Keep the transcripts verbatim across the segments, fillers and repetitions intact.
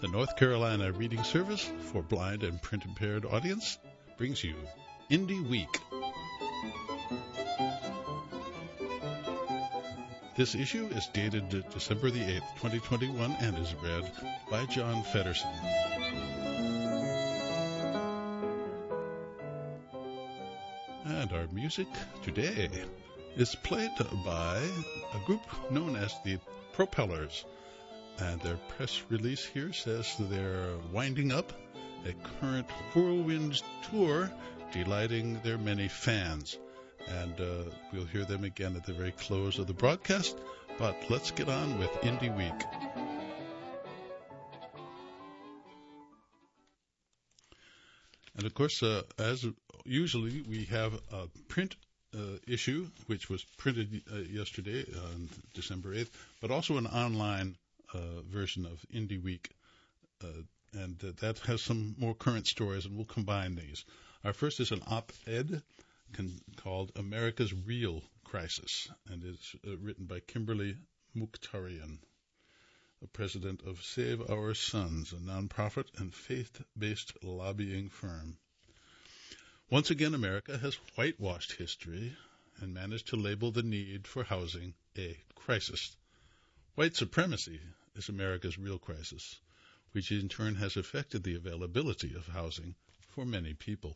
The North Carolina Reading Service for blind and print-impaired audience brings you Indie Week. This issue is dated December the eighth, twenty twenty-one, and is read by John Feddersen. And our music today is played by a group known as the Propellers. And their press release here says they're winding up a current whirlwind tour, delighting their many fans. And uh, we'll hear them again at the very close of the broadcast. But let's get on with Indie Week. And of course, uh, as usually, we have a print uh, issue, which was printed uh, yesterday on December eighth, but also an online Uh, version of Indie Week, uh, and uh, that has some more current stories, and we'll combine these. Our first is an op-ed con- called America's Real Crisis, and it's uh, written by Kimberly Mukhtarian, the president of Save Our Sons, a nonprofit and faith-based lobbying firm. Once again, America has whitewashed history and managed to label the need for housing a crisis. White supremacy is America's real crisis, which in turn has affected the availability of housing for many people.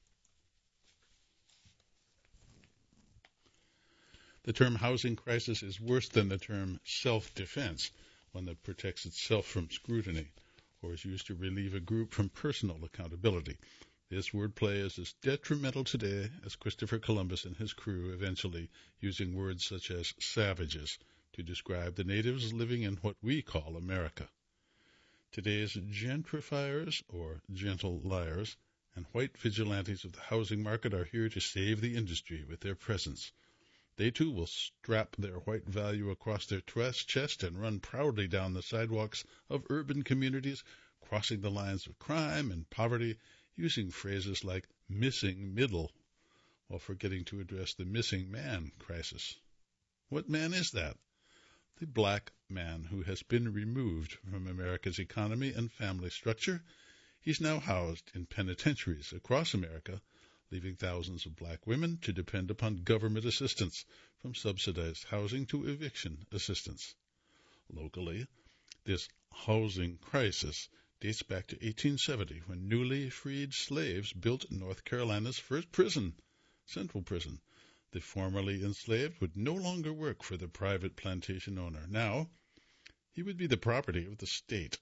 The term housing crisis is worse than the term self-defense, one that protects itself from scrutiny, or is used to relieve a group from personal accountability. This wordplay is as detrimental today as Christopher Columbus and his crew eventually using words such as savages to describe the natives living in what we call America. Today's gentrifiers, or gentle liars, and white vigilantes of the housing market are here to save the industry with their presence. They too will strap their white value across their chest and run proudly down the sidewalks of urban communities, crossing the lines of crime and poverty, using phrases like missing middle, while forgetting to address the missing man crisis. What man is that? The black man who has been removed from America's economy and family structure. He's now housed in penitentiaries across America, leaving thousands of black women to depend upon government assistance, from subsidized housing to eviction assistance. Locally, this housing crisis dates back to eighteen seventy, when newly freed slaves built North Carolina's first prison, Central Prison. The formerly enslaved would no longer work for the private plantation owner. Now, he would be the property of the state.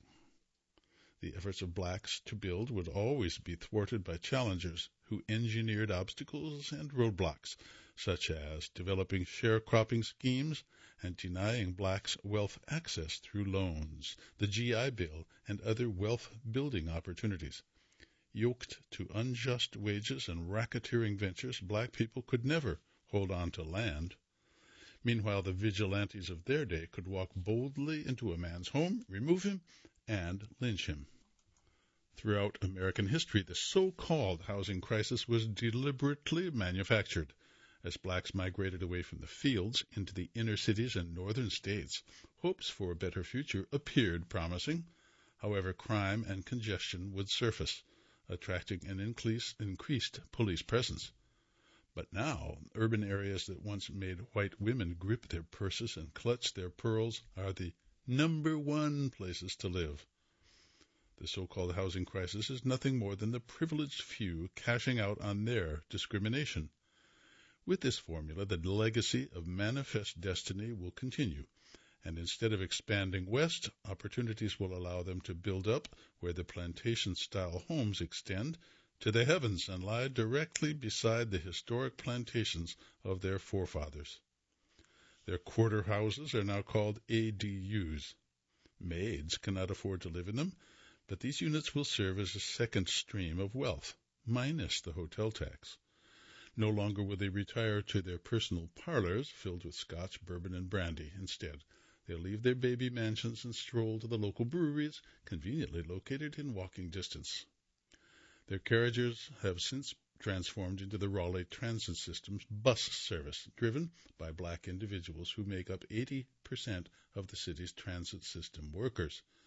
The efforts of blacks to build would always be thwarted by challengers who engineered obstacles and roadblocks, such as developing sharecropping schemes and denying blacks wealth access through loans, the G I Bill, and other wealth-building opportunities. Yoked to unjust wages and racketeering ventures, black people could never hold on to land. Meanwhile, the vigilantes of their day could walk boldly into a man's home, remove him, and lynch him. Throughout American history, the so-called housing crisis was deliberately manufactured. As blacks migrated away from the fields into the inner cities and northern states, hopes for a better future appeared promising. However, crime and congestion would surface, attracting an increase, increased police presence. But now, urban areas that once made white women grip their purses and clutch their pearls are the number one places to live. The so-called housing crisis is nothing more than the privileged few cashing out on their discrimination. With this formula, the legacy of Manifest Destiny will continue, and instead of expanding west, opportunities will allow them to build up where the plantation-style homes extend to the heavens and lie directly beside the historic plantations of their forefathers. Their quarter houses are now called A D Us. Maids cannot afford to live in them, but these units will serve as a second stream of wealth, minus the hotel tax. No longer will they retire to their personal parlors filled with scotch, bourbon, and brandy. Instead, they'll leave their baby mansions and stroll to the local breweries, conveniently located in walking distance. Their carriages have since transformed into the Raleigh Transit System's bus service, driven by black individuals who make up eighty percent of the city's transit system workers.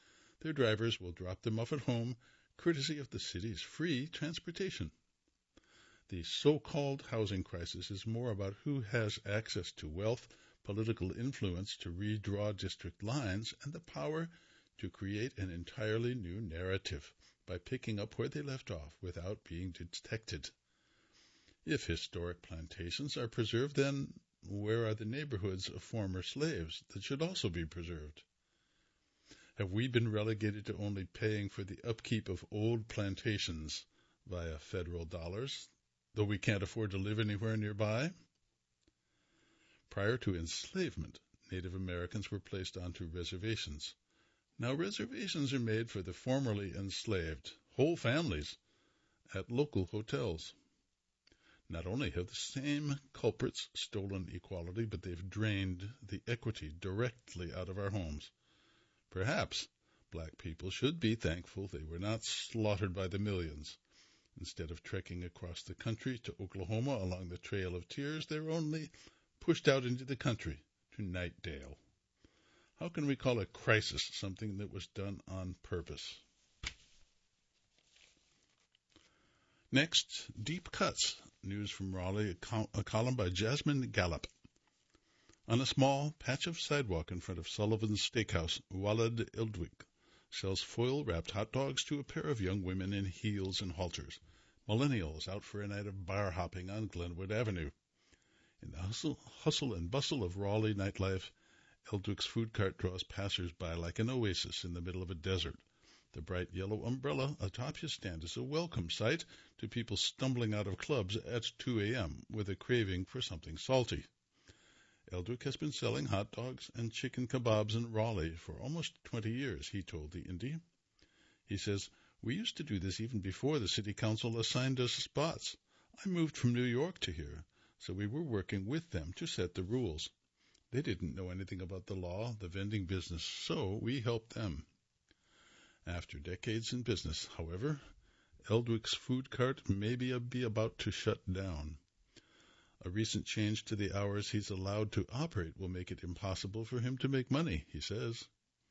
Their drivers will drop them off at home, courtesy of the city's free transportation. The so-called housing crisis is more about who has access to wealth, political influence to redraw district lines, and the power to create an entirely new narrative by picking up where they left off without being detected. If historic plantations are preserved, then where are the neighborhoods of former slaves that should also be preserved? Have we been relegated to only paying for the upkeep of old plantations via federal dollars, though we can't afford to live anywhere nearby? Prior to enslavement, Native Americans were placed onto reservations. Now reservations are made for the formerly enslaved, whole families, at local hotels. Not only have the same culprits stolen equality, but they've drained the equity directly out of our homes. Perhaps black people should be thankful they were not slaughtered by the millions. Instead of trekking across the country to Oklahoma along the Trail of Tears, they're only pushed out into the country to Nightdale. How can we call a crisis something that was done on purpose? Next, Deep Cuts. News from Raleigh, a, col- a column by Jasmine Gallup. On a small patch of sidewalk in front of Sullivan's Steakhouse, Walid Eldwick sells foil-wrapped hot dogs to a pair of young women in heels and halters, millennials out for a night of bar hopping on Glenwood Avenue. In the hustle, hustle and bustle of Raleigh nightlife, Eldwick's food cart draws passers-by like an oasis in the middle of a desert. The bright yellow umbrella atop his stand is a welcome sight to people stumbling out of clubs at two a.m. with a craving for something salty. Eldwick has been selling hot dogs and chicken kebabs in Raleigh for almost twenty years, he told the Indy. He says, "We used to do this even before the city council assigned us spots. I moved from New York to here, so we were working with them to set the rules. They didn't know anything about the law, the vending business, so we helped them." After decades in business, however, Eldwick's food cart may be, be about to shut down. A recent change to the hours he's allowed to operate will make it impossible for him to make money, he says.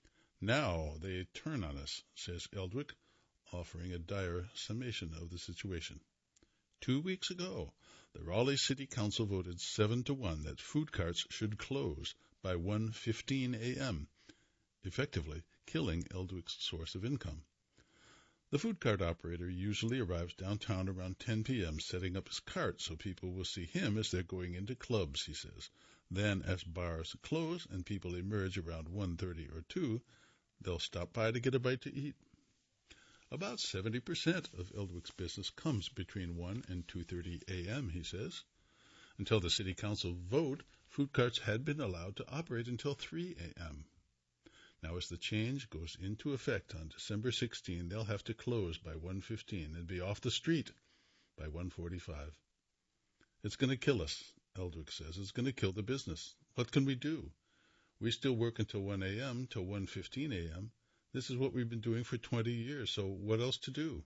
Now they turn on us, says Eldwick, offering a dire summation of the situation. Two weeks ago, the Raleigh City Council voted seven to one that food carts should close by one fifteen a.m., effectively killing Eldwick's source of income. The food cart operator usually arrives downtown around ten p.m., setting up his cart so people will see him as they're going into clubs, he says. Then, as bars close and people emerge around one thirty or two, they'll stop by to get a bite to eat. About seventy percent of Eldwick's business comes between one and two thirty a.m., he says. Until the city council vote, food carts had been allowed to operate until three a.m. Now, as the change goes into effect on December sixteenth, they'll have to close by one fifteen and be off the street by one forty-five. It's going to kill us, Eldwick says. It's going to kill the business. What can we do? We still work until one a.m., till one fifteen a.m. This is what we've been doing for twenty years, so what else to do?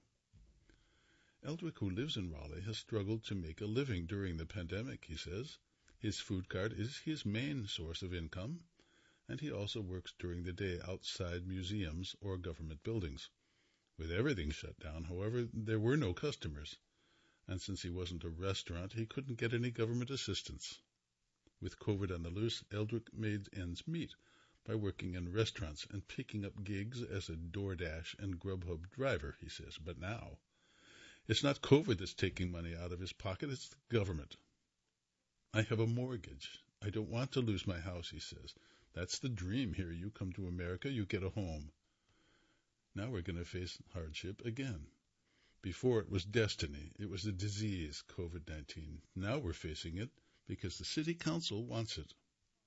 Eldwick, who lives in Raleigh, has struggled to make a living during the pandemic, he says. His food cart is his main source of income, and he also works during the day outside museums or government buildings. With everything shut down, however, there were no customers, and since he wasn't a restaurant, he couldn't get any government assistance. With COVID on the loose, Eldwick made ends meet by working in restaurants and picking up gigs as a DoorDash and Grubhub driver, he says. But now, it's not COVID that's taking money out of his pocket, it's the government. I have a mortgage. I don't want to lose my house, he says. That's the dream here. You come to America, you get a home. Now we're going to face hardship again. Before it was destiny. It was a disease, COVID nineteen. Now we're facing it because the city council wants it.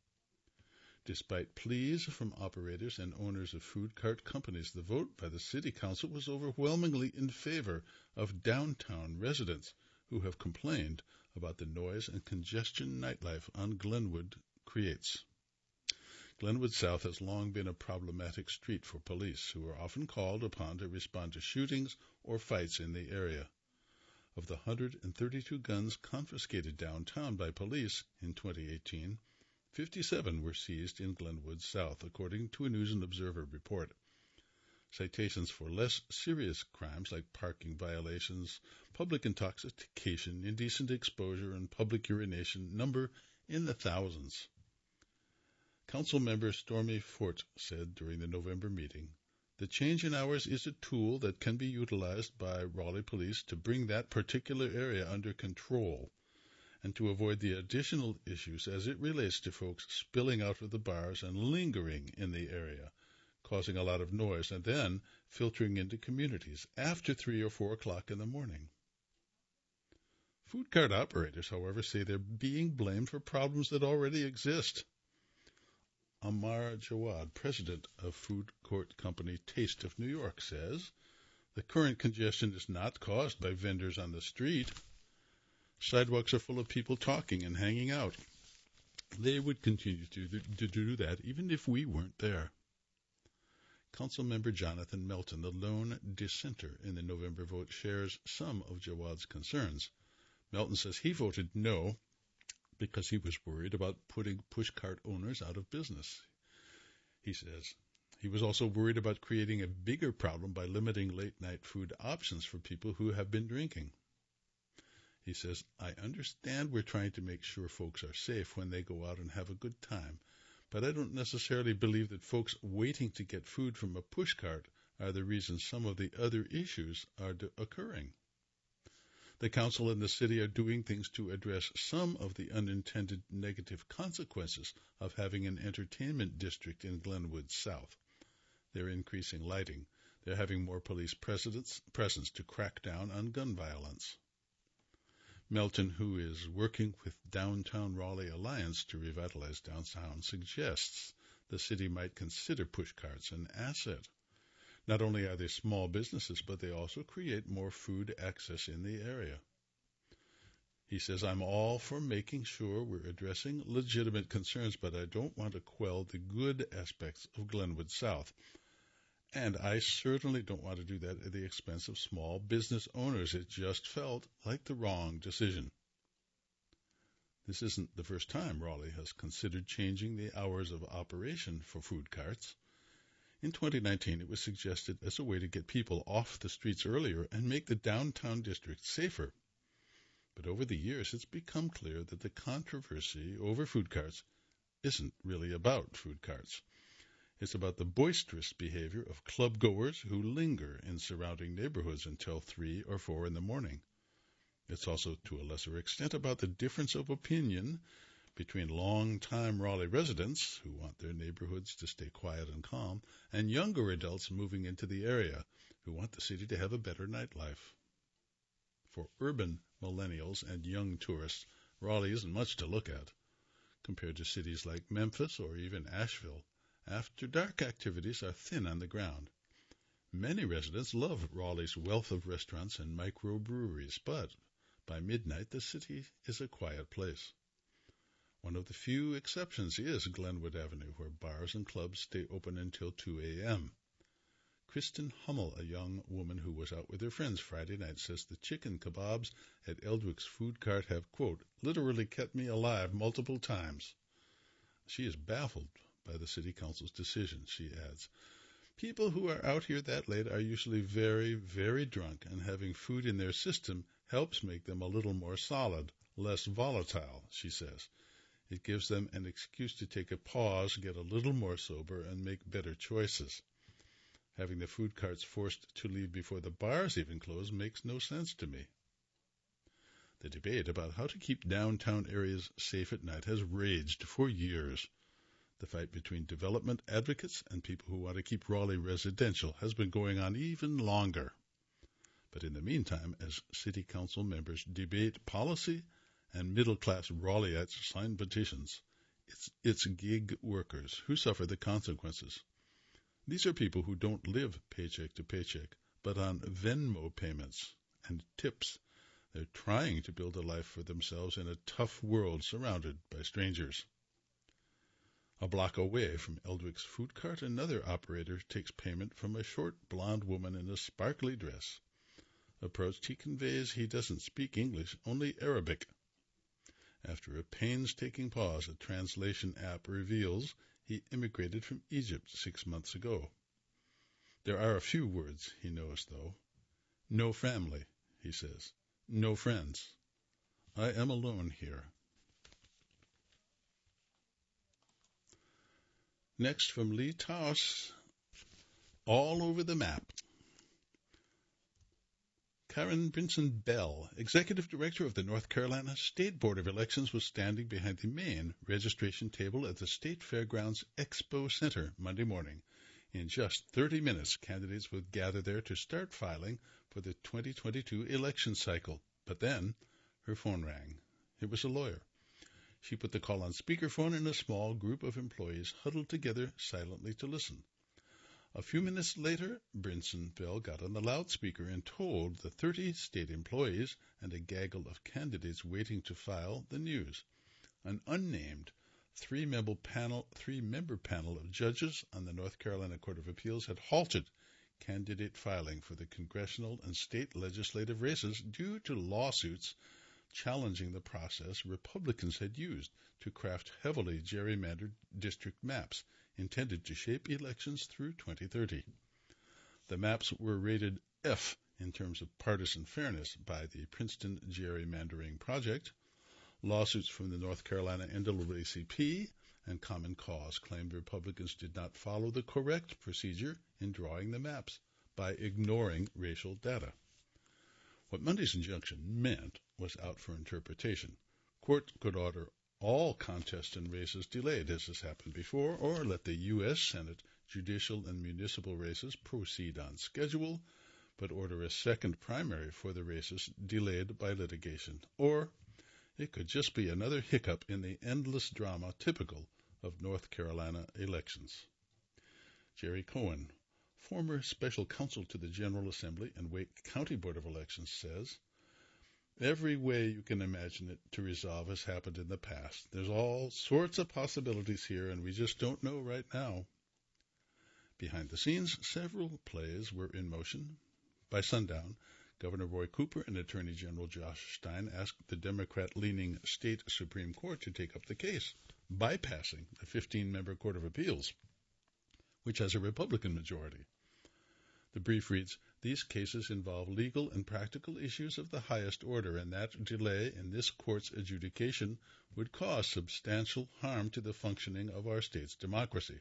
Despite pleas from operators and owners of food cart companies, the vote by the city council was overwhelmingly in favor of downtown residents who have complained about the noise and congestion nightlife on Glenwood creates. Glenwood South has long been a problematic street for police, who are often called upon to respond to shootings or fights in the area. Of the one hundred thirty-two guns confiscated downtown by police in twenty eighteen, fifty-seven were seized in Glenwood South, according to a News and Observer report. Citations for less serious crimes like parking violations, public intoxication, indecent exposure, and public urination number in the thousands. Council member Stormy Fort said during the November meeting, "The change in hours is a tool that can be utilized by Raleigh Police to bring that particular area under control and to avoid the additional issues as it relates to folks spilling out of the bars and lingering in the area, causing a lot of noise and then filtering into communities after three or four o'clock in the morning." Food cart operators, however, say they're being blamed for problems that already exist. Amar Jawad, president of food court company Taste of New York, says the current congestion is not caused by vendors on the street. Sidewalks are full of people talking and hanging out. They would continue to, to do that even if we weren't there. Councilmember Jonathan Melton, the lone dissenter in the November vote, shares some of Jawad's concerns. Melton says he voted no because he was worried about putting pushcart owners out of business. He says he was also worried about creating a bigger problem by limiting late-night food options for people who have been drinking. He says, "I understand we're trying to make sure folks are safe when they go out and have a good time, but I don't necessarily believe that folks waiting to get food from a pushcart are the reason some of the other issues are de- occurring. The council and the city are doing things to address some of the unintended negative consequences of having an entertainment district in Glenwood South. They're increasing lighting. They're having more police presence, presence to crack down on gun violence." Melton, who is working with Downtown Raleigh Alliance to revitalize downtown, suggests the city might consider pushcarts an asset. Not only are they small businesses, but they also create more food access in the area. He says, "I'm all for making sure we're addressing legitimate concerns, but I don't want to quell the good aspects of Glenwood South. And I certainly don't want to do that at the expense of small business owners. It just felt like the wrong decision." This isn't the first time Raleigh has considered changing the hours of operation for food carts. In twenty nineteen, it was suggested as a way to get people off the streets earlier and make the downtown district safer. But over the years, it's become clear that the controversy over food carts isn't really about food carts. It's about the boisterous behavior of club goers who linger in surrounding neighborhoods until three or four in the morning. It's also, to a lesser extent, about the difference of opinion between long-time Raleigh residents who want their neighborhoods to stay quiet and calm and younger adults moving into the area who want the city to have a better nightlife. For urban millennials and young tourists, Raleigh isn't much to look at. Compared to cities like Memphis or even Asheville, after-dark activities are thin on the ground. Many residents love Raleigh's wealth of restaurants and microbreweries, but by midnight the city is a quiet place. One of the few exceptions is Glenwood Avenue, where bars and clubs stay open until two a.m. Kristen Hummel, a young woman who was out with her friends Friday night, says the chicken kebabs at Eldwick's food cart have, quote, literally kept me alive multiple times. She is baffled by the city council's decision, she adds. People who are out here that late are usually very, very drunk, and having food in their system helps make them a little more solid, less volatile, she says. It gives them an excuse to take a pause, get a little more sober, and make better choices. Having the food carts forced to leave before the bars even close makes no sense to me. The debate about how to keep downtown areas safe at night has raged for years. The fight between development advocates and people who want to keep Raleigh residential has been going on even longer. But in the meantime, as city council members debate policy and middle-class Raleigheites sign petitions, it's, it's gig workers who suffer the consequences. These are people who don't live paycheck to paycheck, but on Venmo payments and tips. They're trying to build a life for themselves in a tough world surrounded by strangers. A block away from Eldwick's food cart, another operator takes payment from a short blonde woman in a sparkly dress. Approached, he conveys he doesn't speak English, only Arabic. After a painstaking pause, a translation app reveals he immigrated from Egypt six months ago. There are a few words he knows, though. No family, he says. No friends. I am alone here. Next, from Lee Taus, all over the map. Karen Brinson Bell, Executive Director of the North Carolina State Board of Elections, was standing behind the main registration table at the State Fairgrounds Expo Center Monday morning. In just thirty minutes, candidates would gather there to start filing for the twenty twenty-two election cycle. But then, her phone rang. It was a lawyer. She put the call on speakerphone, and a small group of employees huddled together silently to listen. A few minutes later, Brinson Bell got on the loudspeaker and told the thirty state employees and a gaggle of candidates waiting to file the news. An unnamed three-member panel, three-member panel of judges on the North Carolina Court of Appeals had halted candidate filing for the congressional and state legislative races due to lawsuits challenging the process Republicans had used to craft heavily gerrymandered district maps intended to shape elections through twenty thirty. The maps were rated F in terms of partisan fairness by the Princeton Gerrymandering Project. Lawsuits from the North Carolina N double A C P and Common Cause claimed Republicans did not follow the correct procedure in drawing the maps by ignoring racial data. What Monday's injunction meant was out for interpretation. Court could order all contests and races delayed, as has happened before, or let the U S Senate judicial and municipal races proceed on schedule, but order a second primary for the races delayed by litigation. Or it could just be another hiccup in the endless drama typical of North Carolina elections. Jerry Cohen, former special counsel to the General Assembly and Wake County Board of Elections, says, every way you can imagine it to resolve has happened in the past. There's all sorts of possibilities here, and we just don't know right now. Behind the scenes, several plays were in motion. By sundown, Governor Roy Cooper and Attorney General Josh Stein asked the Democrat-leaning state Supreme Court to take up the case, bypassing the fifteen-member Court of Appeals, which has a Republican majority. The brief reads, these cases involve legal and practical issues of the highest order, and that delay in this court's adjudication would cause substantial harm to the functioning of our state's democracy.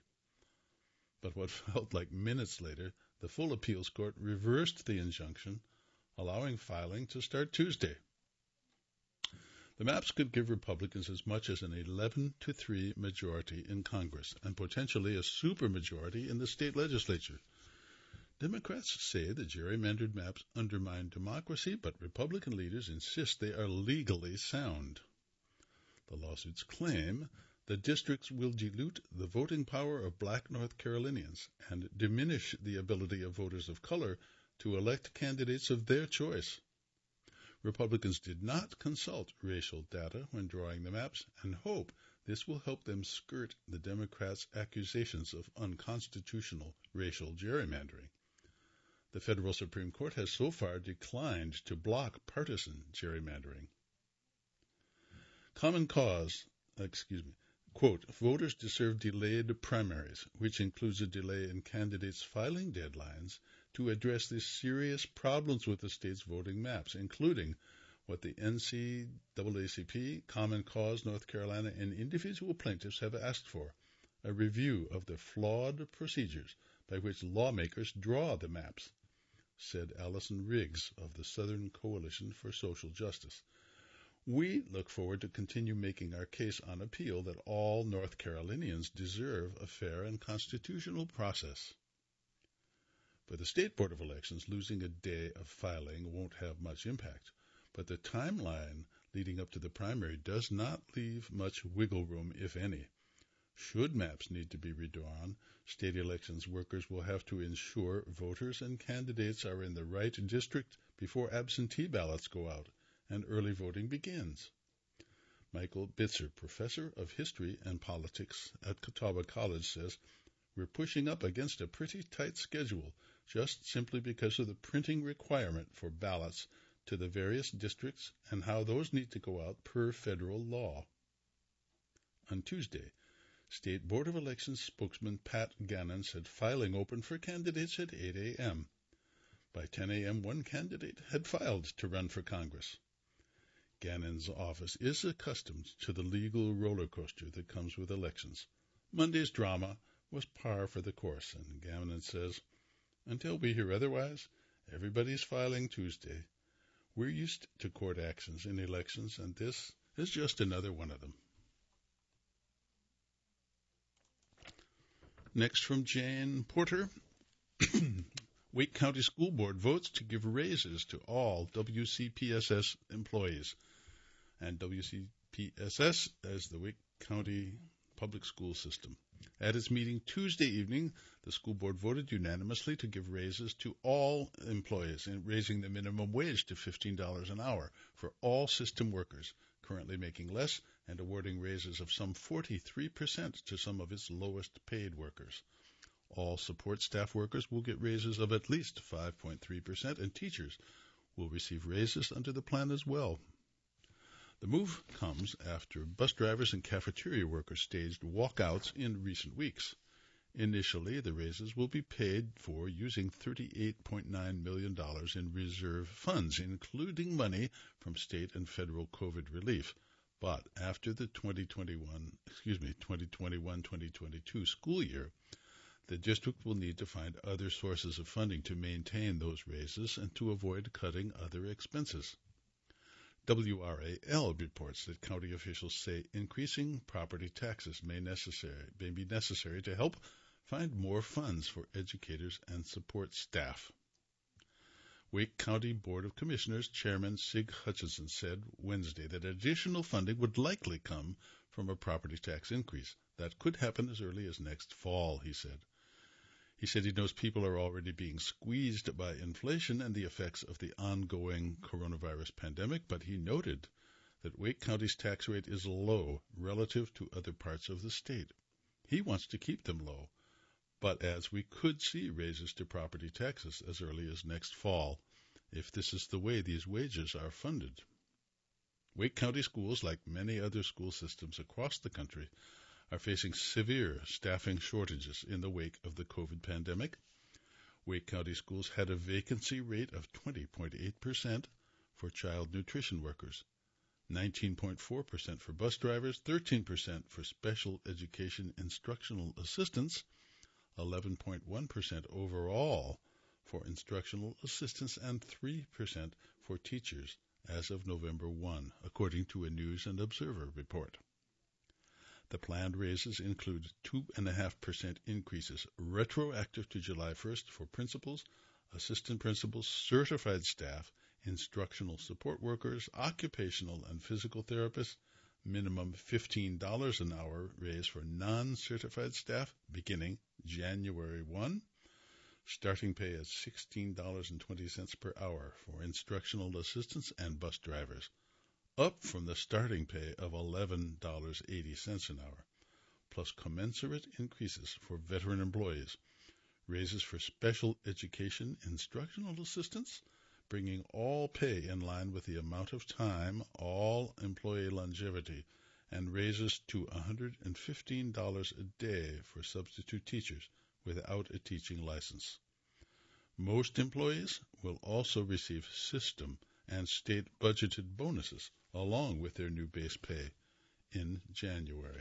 But what felt like minutes later, the full appeals court reversed the injunction, allowing filing to start Tuesday. The maps could give Republicans as much as an eleven to three majority in Congress and potentially a supermajority in the state legislature. Democrats say the gerrymandered maps undermine democracy, but Republican leaders insist they are legally sound. The lawsuits claim the districts will dilute the voting power of black North Carolinians and diminish the ability of voters of color to elect candidates of their choice. Republicans did not consult racial data when drawing the maps and hope this will help them skirt the Democrats' accusations of unconstitutional racial gerrymandering. The federal Supreme Court has so far declined to block partisan gerrymandering. Common Cause, excuse me, quote, voters deserve delayed primaries, which includes a delay in candidates' filing deadlines to address the serious problems with the state's voting maps, including what the N double A C P, Common Cause North Carolina, and individual plaintiffs have asked for, a review of the flawed procedures by which lawmakers draw the maps, said Allison Riggs of the Southern Coalition for Social Justice. We look forward to continue making our case on appeal that all North Carolinians deserve a fair and constitutional process. For the State Board of Elections, losing a day of filing won't have much impact, but the timeline leading up to the primary does not leave much wiggle room, if any. Should maps need to be redrawn, state elections workers will have to ensure voters and candidates are in the right district before absentee ballots go out and early voting begins. Michael Bitzer, professor of history and politics at Catawba College, says, we're pushing up against a pretty tight schedule just simply because of the printing requirement for ballots to the various districts and how those need to go out per federal law. On Tuesday, State Board of Elections spokesman Pat Gannon said filing opened for candidates at eight a.m. By ten a.m., one candidate had filed to run for Congress. Gannon's office is accustomed to the legal roller coaster that comes with elections. Monday's drama was par for the course, and Gannon says, until we hear otherwise, everybody's filing Tuesday. We're used to court actions in elections, and this is just another one of them. Next from Jane Porter. Wake County School Board votes to give raises to all W C P S S employees. And W C P S S as the Wake County Public School System. At its meeting Tuesday evening, the school board voted unanimously to give raises to all employees, and raising the minimum wage to fifteen dollars an hour for all system workers currently making less, and awarding raises of some forty-three percent to some of its lowest paid workers. All support staff workers will get raises of at least five point three percent, and teachers will receive raises under the plan as well. The move comes after bus drivers and cafeteria workers staged walkouts in recent weeks. Initially, the raises will be paid for using thirty-eight point nine million dollars in reserve funds, including money from state and federal COVID relief. But after the twenty twenty-one, excuse me, twenty twenty-one twenty twenty-two school year, the district will need to find other sources of funding to maintain those raises and to avoid cutting other expenses. W R A L reports that county officials say increasing property taxes may, necessary, may be necessary to help find more funds for educators and support staff. Wake County Board of Commissioners Chairman Sig Hutchinson said Wednesday that additional funding would likely come from a property tax increase. That could happen as early as next fall, he said. He said he knows people are already being squeezed by inflation and the effects of the ongoing coronavirus pandemic, but he noted that Wake County's tax rate is low relative to other parts of the state. He wants to keep them low, but as we could see raises to property taxes as early as next fall, if this is the way these wages are funded. Wake County schools, like many other school systems across the country, are facing severe staffing shortages in the wake of the COVID pandemic. Wake County schools had a vacancy rate of twenty point eight percent for child nutrition workers, nineteen point four percent for bus drivers, thirteen percent for special education instructional assistants, eleven point one percent overall for instructional assistants, and three percent for teachers as of November first, according to a News and Observer report. The planned raises include two point five percent increases retroactive to July first for principals, assistant principals, certified staff, instructional support workers, occupational and physical therapists, minimum fifteen dollars an hour raise for non-certified staff beginning January first, starting pay at sixteen dollars and twenty cents per hour for instructional assistants and bus drivers, up from the starting pay of eleven dollars and eighty cents an hour, plus commensurate increases for veteran employees, raises for special education instructional assistants, bringing all pay in line with the amount of time, all employee longevity, and raises to one hundred fifteen dollars a day for substitute teachers without a teaching license. Most employees will also receive system and state budgeted bonuses along with their new base pay in January.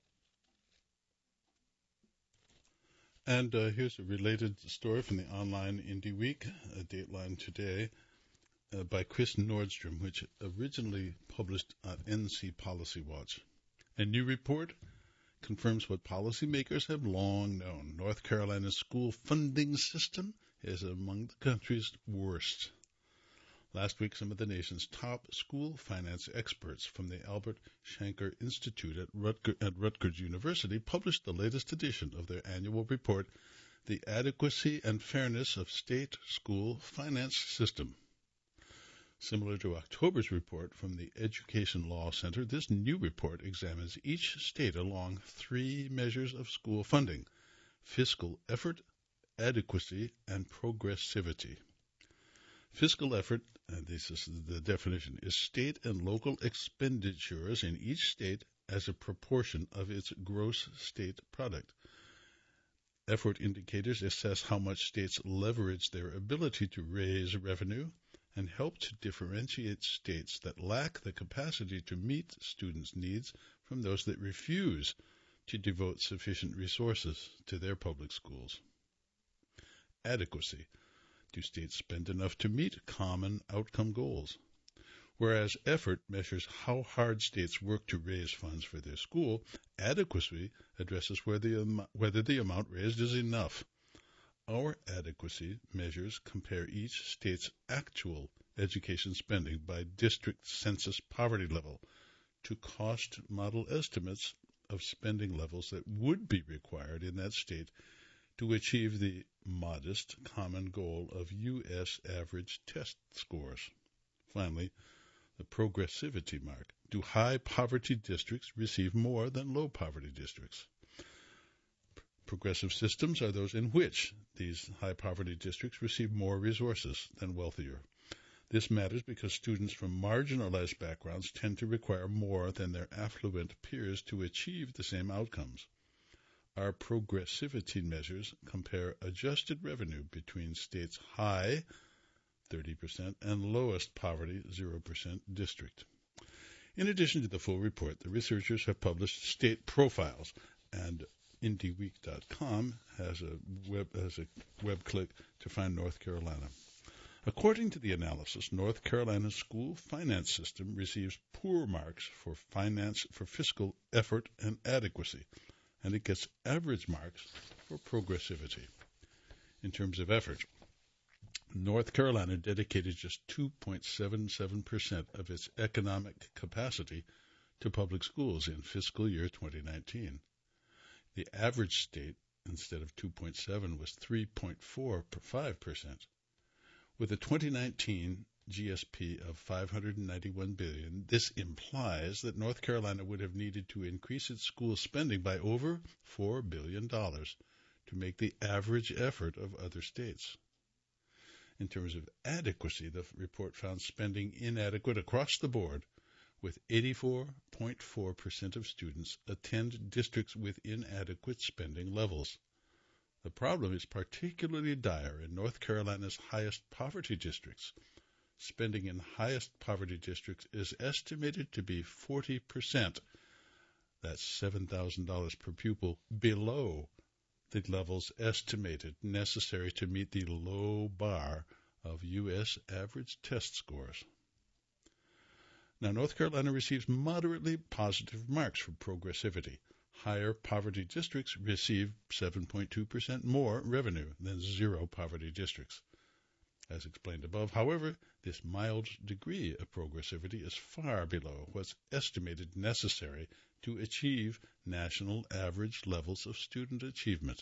And uh, here's a related story from the online Indie Week, a Dateline Today, uh, by Chris Nordstrom, which originally published on N C Policy Watch. A new report confirms what policymakers have long known. North Carolina's school funding system is among the country's worst. Last week, some of the nation's top school finance experts from the Albert Shanker Institute at, Rutger- at Rutgers University published the latest edition of their annual report, The Adequacy and Fairness of State School Finance System. Similar to October's report from the Education Law Center, this new report examines each state along three measures of school funding: fiscal effort, adequacy, and progressivity. Fiscal effort, and this is the definition, is state and local expenditures in each state as a proportion of its gross state product. Effort indicators assess how much states leverage their ability to raise revenue and help to differentiate states that lack the capacity to meet students' needs from those that refuse to devote sufficient resources to their public schools. Adequacy. Do states spend enough to meet common outcome goals? Whereas effort measures how hard states work to raise funds for their school, adequacy addresses whether the, whether the amount raised is enough. Our adequacy measures compare each state's actual education spending by district census poverty level to cost model estimates of spending levels that would be required in that state to achieve the modest common goal of U S average test scores. Finally, the progressivity mark. Do high poverty districts receive more than low poverty districts? Progressive systems are those in which these high poverty districts receive more resources than wealthier. This matters because students from marginalized backgrounds tend to require more than their affluent peers to achieve the same outcomes. Our progressivity measures compare adjusted revenue between states' high thirty percent and lowest poverty zero percent district. In addition to the full report, the researchers have published state profiles, and Indie Week dot com has a web has a web click to find North Carolina. According to the analysis, North Carolina's school finance system receives poor marks for finance for fiscal effort and adequacy, and it gets average marks for progressivity. In terms of effort, North Carolina dedicated just two point seven seven percent of its economic capacity to public schools in fiscal year twenty nineteen. The average state, instead of two point seven, was three point four five percent. With a twenty nineteen G S P of five hundred ninety-one billion dollars, this implies that North Carolina would have needed to increase its school spending by over four billion dollars to make the average effort of other states. In terms of adequacy, the report found spending inadequate across the board, with eighty-four point four percent of students attend districts with inadequate spending levels. The problem is particularly dire in North Carolina's highest poverty districts. Spending in highest poverty districts is estimated to be forty percent, that's seven thousand dollars per pupil, below the levels estimated necessary to meet the low bar of U S average test scores. Now, North Carolina receives moderately positive marks for progressivity. Higher poverty districts receive seven point two percent more revenue than zero poverty districts. As explained above, however, this mild degree of progressivity is far below what's estimated necessary to achieve national average levels of student achievement.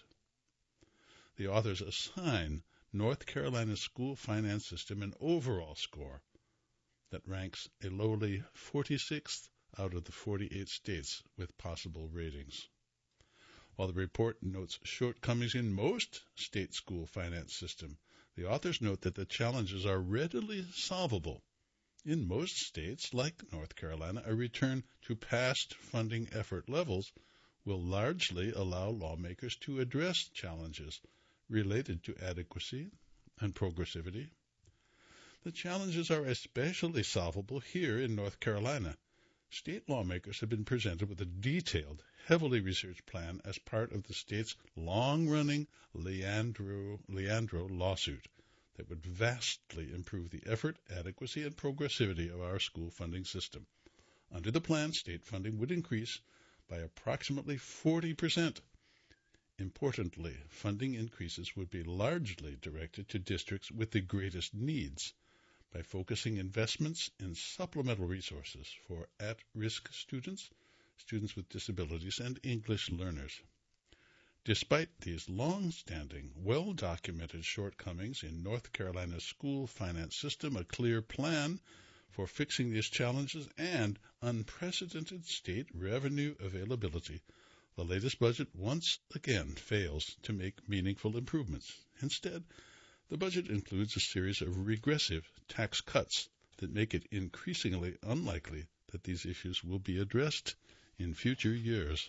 The authors assign North Carolina's school finance system an overall score that ranks a lowly forty-sixth out of the forty-eight states with possible ratings. While the report notes shortcomings in most state school finance systems, the authors note that the challenges are readily solvable. In most states, like North Carolina, a return to past funding effort levels will largely allow lawmakers to address challenges related to adequacy and progressivity. The challenges are especially solvable here in North Carolina. State lawmakers have been presented with a detailed, heavily researched plan as part of the state's long-running Leandro, Leandro lawsuit that would vastly improve the effort, adequacy, and progressivity of our school funding system. Under the plan, state funding would increase by approximately forty percent. Importantly, funding increases would be largely directed to districts with the greatest needs, by focusing investments in supplemental resources for at-risk students, students with disabilities, and English learners. Despite these long-standing, well-documented shortcomings in North Carolina's school finance system, a clear plan for fixing these challenges, and unprecedented state revenue availability, the latest budget once again fails to make meaningful improvements. Instead, the budget includes a series of regressive tax cuts that make it increasingly unlikely that these issues will be addressed in future years.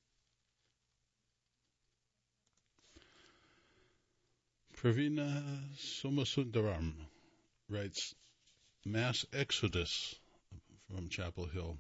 Pravina Somasundaram writes, Mass Exodus from Chapel Hill.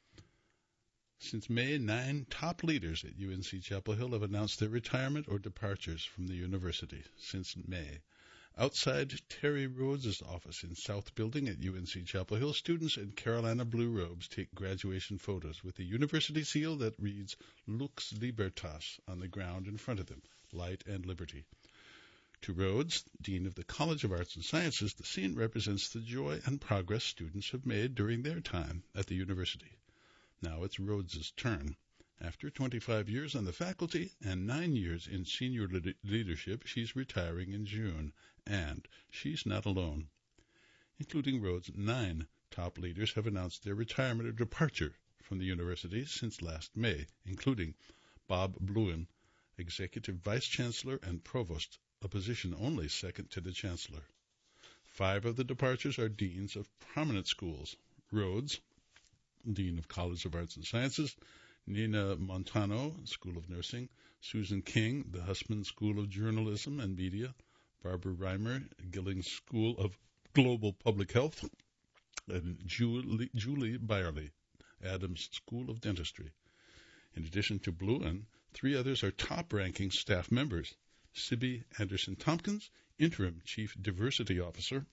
Since May, nine top leaders at U N C Chapel Hill have announced their retirement or departures from the university. Since May. Outside Terry Rhodes' office in South Building at U N C Chapel Hill, students in Carolina blue robes take graduation photos with a university seal that reads Lux Libertas on the ground in front of them, light and liberty. To Rhodes, Dean of the College of Arts and Sciences, the scene represents the joy and progress students have made during their time at the university. Now it's Rhodes' turn. After twenty-five years on the faculty and nine years in senior le- leadership, she's retiring in June. And she's not alone. Including Rhodes, nine top leaders have announced their retirement or departure from the university since last May, including Bob Bluin, Executive Vice Chancellor and Provost, a position only second to the Chancellor. Five of the departures are deans of prominent schools. Rhodes, Dean of College of Arts and Sciences, Nina Montano, School of Nursing, Susan King, the Hussman School of Journalism and Media, Barbara Reimer, Gillings School of Global Public Health, and Julie, Julie Byerly, Adams School of Dentistry. In addition to Bluin, three others are top-ranking staff members. Sibby Anderson-Tompkins, Interim Chief Diversity Officer,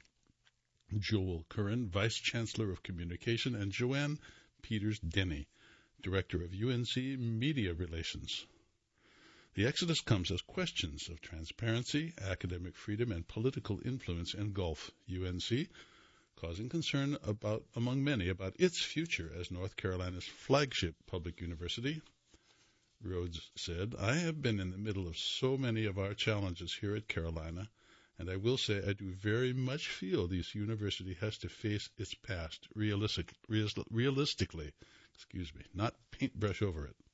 Joel Curran, Vice Chancellor of Communication, and Joanne Peters-Denny, Director of U N C Media Relations. The exodus comes as questions of transparency, academic freedom, and political influence engulf U N C, causing concern about among many about its future as North Carolina's flagship public university. Rhodes said, I have been in the middle of so many of our challenges here at Carolina, and I will say I do very much feel this university has to face its past realistic, realistically, excuse me, not paintbrush over it.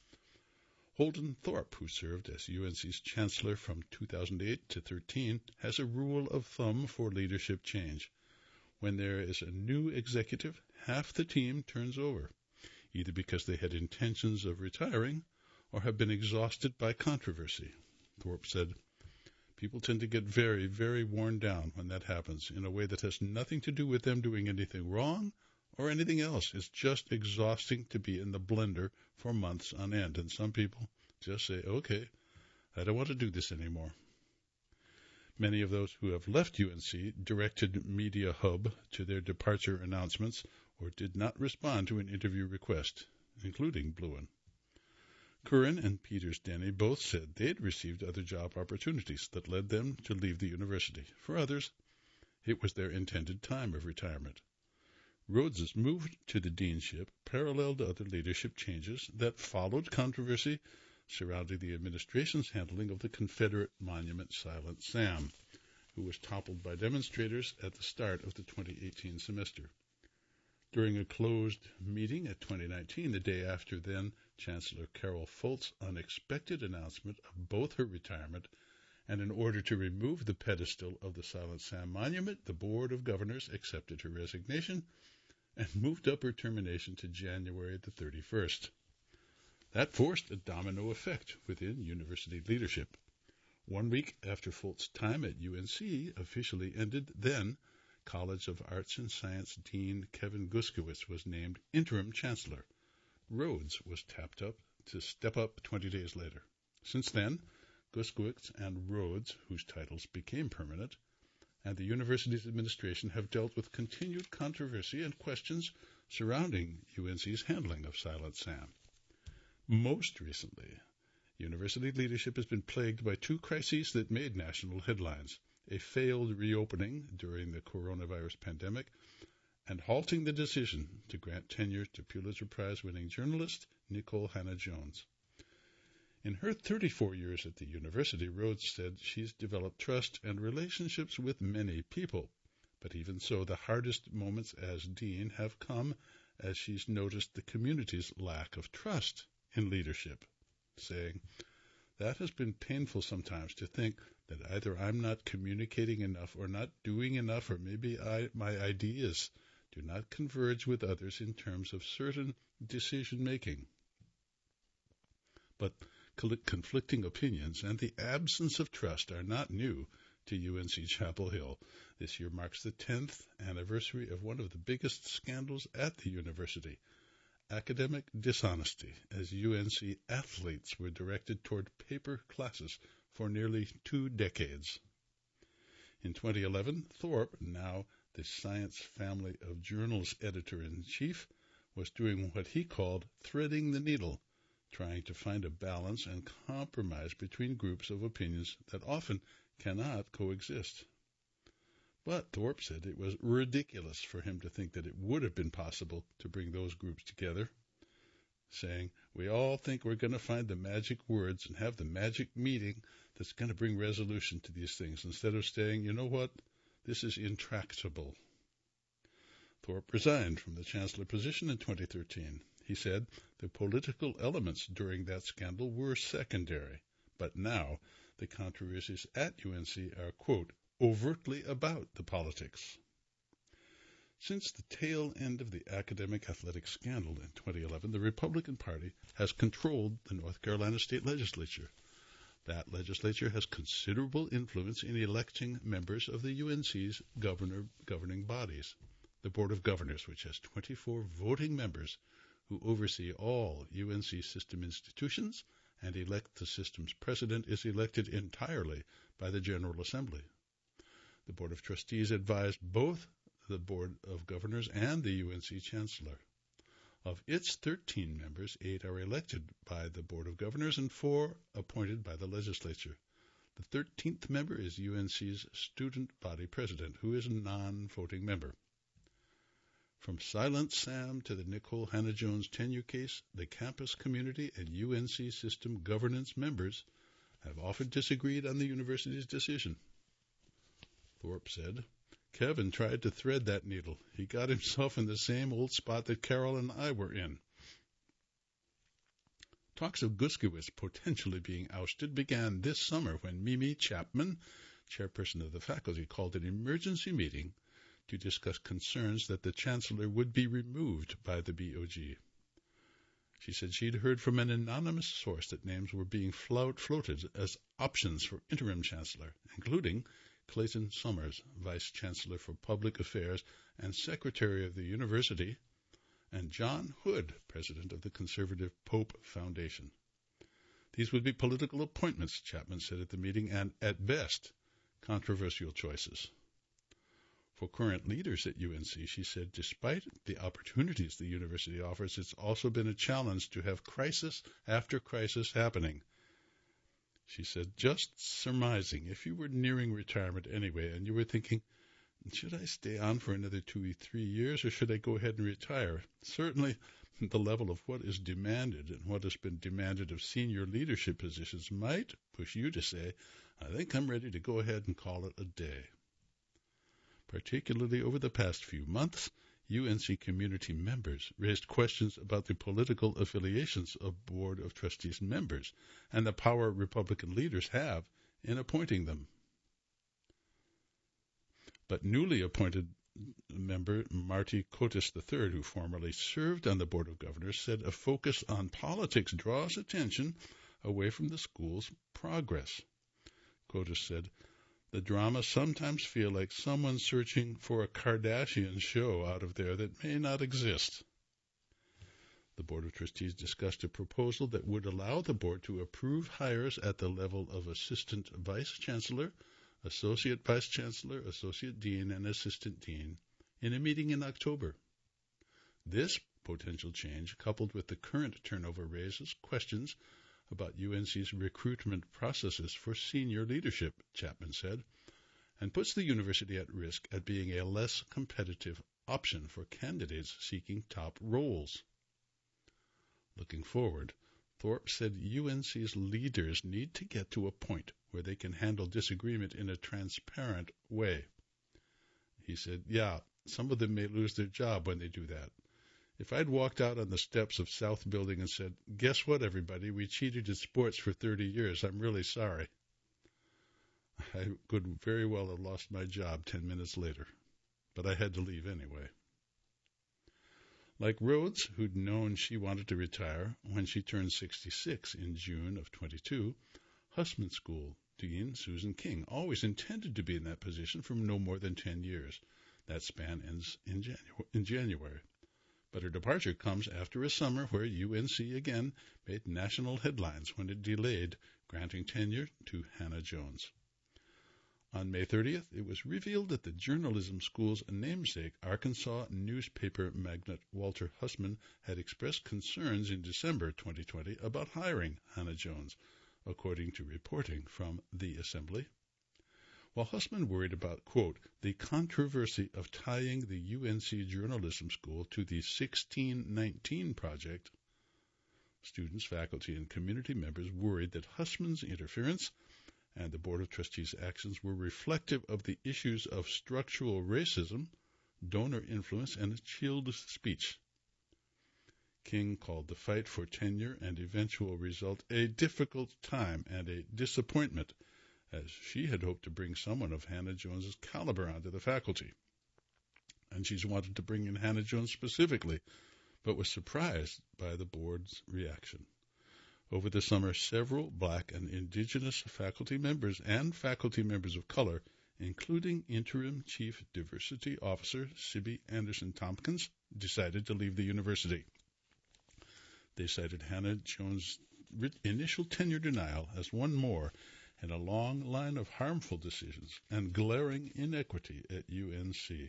Holden Thorpe, who served as U N C's chancellor from two thousand eight to thirteen, has a rule of thumb for leadership change. When there is a new executive, half the team turns over, either because they had intentions of retiring or have been exhausted by controversy. Thorpe said, people tend to get very, very worn down when that happens in a way that has nothing to do with them doing anything wrong or anything else. It's just exhausting to be in the blender for months on end. And some people just say, okay, I don't want to do this anymore. Many of those who have left U N C directed Media Hub to their departure announcements or did not respond to an interview request, including Bluin. Curran and Peters-Denny both said they'd received other job opportunities that led them to leave the university. For others, it was their intended time of retirement. Rhodes's move to the deanship paralleled other leadership changes that followed controversy surrounding the administration's handling of the Confederate monument Silent Sam, who was toppled by demonstrators at the start of the twenty eighteen semester. During a closed meeting at twenty nineteen, the day after then Chancellor Carol Folt's unexpected announcement of both her retirement and in order to remove the pedestal of the Silent Sam monument, the Board of Governors accepted her resignation and moved up her termination to January the thirty-first. That forced a domino effect within university leadership. One week after Folt's time at U N C officially ended, then College of Arts and Science Dean Kevin Guskiewicz was named interim chancellor. Rhodes was tapped up to step up twenty days later. Since then, Guskiewicz and Rhodes, whose titles became permanent, and the university's administration have dealt with continued controversy and questions surrounding U N C's handling of Silent Sam. Most recently, university leadership has been plagued by two crises that made national headlines: a failed reopening during the coronavirus pandemic and halting the decision to grant tenure to Pulitzer Prize-winning journalist Nicole Hannah-Jones. In her thirty-four years at the university, Rhodes said she's developed trust and relationships with many people. But even so, the hardest moments as dean have come as she's noticed the community's lack of trust in leadership, saying, that has been painful sometimes to think that either I'm not communicating enough or not doing enough, or maybe I, my ideas do not converge with others in terms of certain decision-making. But conflicting opinions and the absence of trust are not new to U N C Chapel Hill. This year marks the tenth anniversary of one of the biggest scandals at the university, academic dishonesty, as U N C athletes were directed toward paper classes for nearly two decades. In twenty eleven, Thorpe, now the Science Family of Journals editor-in-chief, was doing what he called threading the needle, trying to find a balance and compromise between groups of opinions that often cannot coexist. But Thorpe said it was ridiculous for him to think that it would have been possible to bring those groups together, saying, "We all think we're going to find the magic words and have the magic meeting that's going to bring resolution to these things, instead of saying, you know what, this is intractable." Thorpe resigned from the chancellor position in twenty thirteen. He said the political elements during that scandal were secondary, but now the controversies at U N C are, quote, overtly about the politics. Since the tail end of the academic athletics scandal in twenty eleven, the Republican Party has controlled the North Carolina state legislature. That legislature has considerable influence in electing members of the U N C's governor, governing bodies, the Board of Governors, which has twenty-four voting members who oversee all U N C system institutions and elect the system's president, is elected entirely by the General Assembly. The Board of Trustees advised both the Board of Governors and the U N C Chancellor. Of its thirteen members, eight are elected by the Board of Governors and four appointed by the legislature. The thirteenth member is U N C's student body president, who is a non-voting member. From Silent Sam to the Nicole Hannah-Jones tenure case, the campus community and U N C system governance members have often disagreed on the university's decision. Thorpe said, "Kevin tried to thread that needle. He got himself in the same old spot that Carol and I were in." Talks of Guskiewicz potentially being ousted began this summer when Mimi Chapman, chairperson of the faculty, called an emergency meeting to discuss concerns that the chancellor would be removed by the B O G. She said she'd heard from an anonymous source that names were being float, floated as options for interim chancellor, including Clayton Summers, Vice Chancellor for Public Affairs and Secretary of the University, and John Hood, President of the conservative Pope Foundation. These would be political appointments, Chapman said at the meeting, and, at best, controversial choices. For current leaders at U N C, she said, despite the opportunities the university offers, it's also been a challenge to have crisis after crisis happening. She said, just surmising, if you were nearing retirement anyway and you were thinking, should I stay on for another two, three years or should I go ahead and retire? Certainly the level of what is demanded and what has been demanded of senior leadership positions might push you to say, I think I'm ready to go ahead and call it a day. Particularly over the past few months, U N C community members raised questions about the political affiliations of Board of Trustees members and the power Republican leaders have in appointing them. But newly appointed member Marty Kotis the third, who formerly served on the Board of Governors, said a focus on politics draws attention away from the school's progress. Kotis said, the drama sometimes feel like someone searching for a Kardashian show out of there that may not exist. The Board of Trustees discussed a proposal that would allow the board to approve hires at the level of Assistant Vice Chancellor, Associate Vice Chancellor, Associate Dean, and Assistant Dean in a meeting in October. This potential change, coupled with the current turnover, raises questions about U N C's recruitment processes for senior leadership, Chapman said, and puts the university at risk at being a less competitive option for candidates seeking top roles. Looking forward, Thorpe said U N C's leaders need to get to a point where they can handle disagreement in a transparent way. He said, yeah, some of them may lose their job when they do that. If I'd walked out on the steps of South Building and said, guess what, everybody, we cheated at sports for thirty years, I'm really sorry, I could very well have lost my job ten minutes later, but I had to leave anyway. Like Rhodes, who'd known she wanted to retire when she turned sixty-six in June of twenty-two, Hussman School Dean Susan King always intended to be in that position for no more than ten years. That span ends in, Janu- in January. But her departure comes after a summer where U N C again made national headlines when it delayed granting tenure to Hannah Jones. On May thirtieth, it was revealed that the journalism school's namesake, Arkansas newspaper magnate Walter Hussman, had expressed concerns in December twenty twenty about hiring Hannah Jones, according to reporting from The Assembly. While Hussman worried about, quote, the controversy of tying the U N C journalism school to the sixteen nineteen project, students, faculty, and community members worried that Hussman's interference and the Board of Trustees' actions were reflective of the issues of structural racism, donor influence, and chilled speech. King called the fight for tenure and eventual result a difficult time and a disappointment, as she had hoped to bring someone of Hannah Jones's caliber onto the faculty. And she's wanted to bring in Hannah Jones specifically, but was surprised by the board's reaction. Over the summer, several black and indigenous faculty members and faculty members of color, including interim chief diversity officer Sibby Anderson Tompkins, decided to leave the university. They cited Hannah Jones' initial tenure denial as one more in a long line of harmful decisions and glaring inequity at U N C.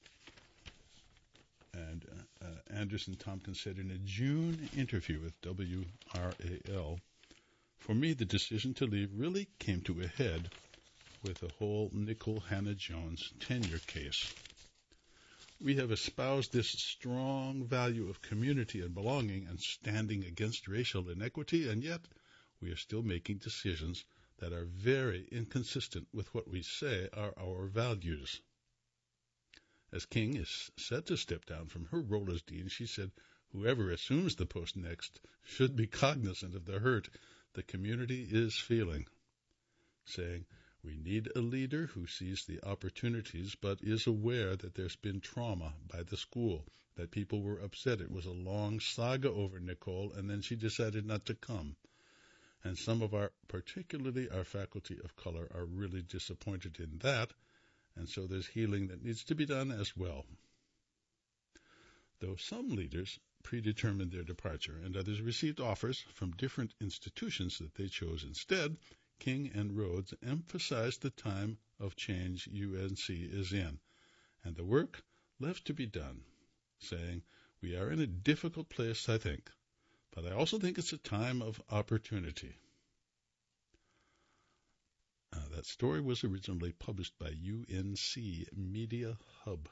And uh, uh, Anderson Tompkins said in a June interview with W R A L, for me, the decision to leave really came to a head with the whole Nicole Hannah Jones tenure case. We have espoused this strong value of community and belonging and standing against racial inequity, and yet we are still making decisions that are very inconsistent with what we say are our values. As King is set to step down from her role as dean, she said whoever assumes the post next should be cognizant of the hurt the community is feeling, saying, we need a leader who sees the opportunities but is aware that there's been trauma by the school, that people were upset. It was a long saga over Nicole, and then she decided not to come. And some of our, particularly our faculty of color, are really disappointed in that, and so there's healing that needs to be done as well. Though some leaders predetermined their departure and others received offers from different institutions that they chose instead, King and Rhodes emphasized the time of change U N C is in and the work left to be done, saying, we are in a difficult place, I think, but I also think it's a time of opportunity. Uh, that story was originally published by U N C Media Hub.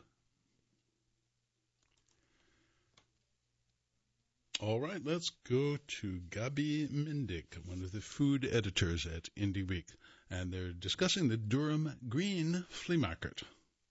All right, let's go to Gabi Mindick, one of the food editors at IndieWeek, and they're discussing the Durham Green Flea Market.